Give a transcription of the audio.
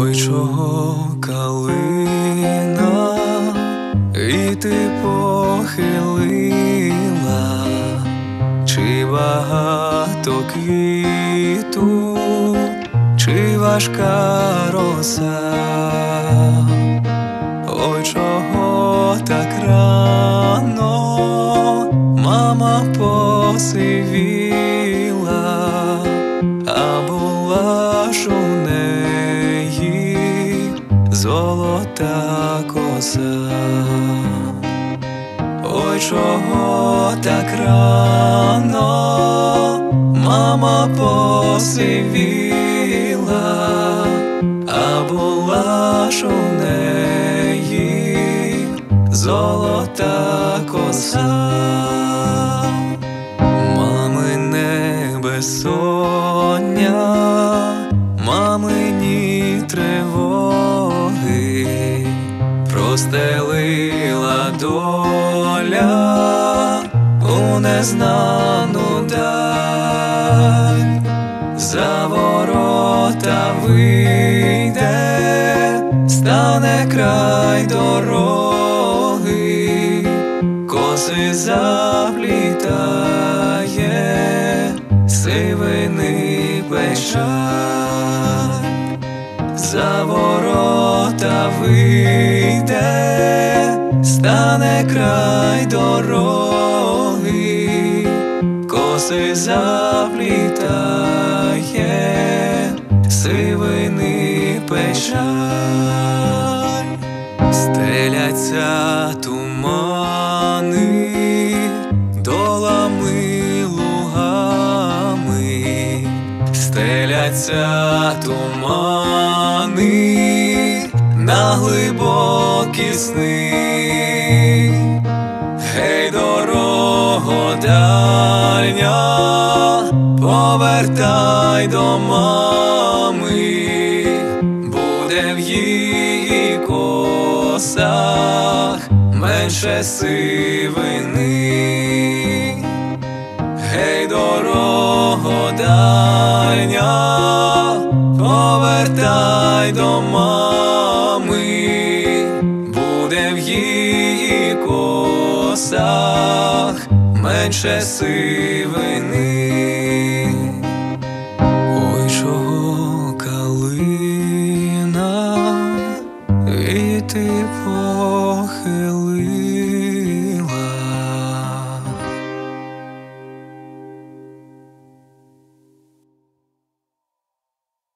Ой, чого калина, і ти похилила, чи багато квіту, чи важка роса? Ой, чого так рано мама посивіла, а була ж у неї золота коса. Ой, чого так рано мама посивіла, а була ж у неї золота коса. Мамине безсоння, мамині тривоги простелила доля у незнану даль. За ворота вийде, стане край дороги, коси заплітає, сивини печаль. За ворота вийде, стане край дороги, коси заплітає, сивини печаль. Стеляться тумани долами лугами, стеляться тумани на глибокі сни. Гей, дорого дальня, повертай до мами, буде в її косах менше сивини. Гей, дорого дальня, повертай до мами, буде в її косах менше сивини.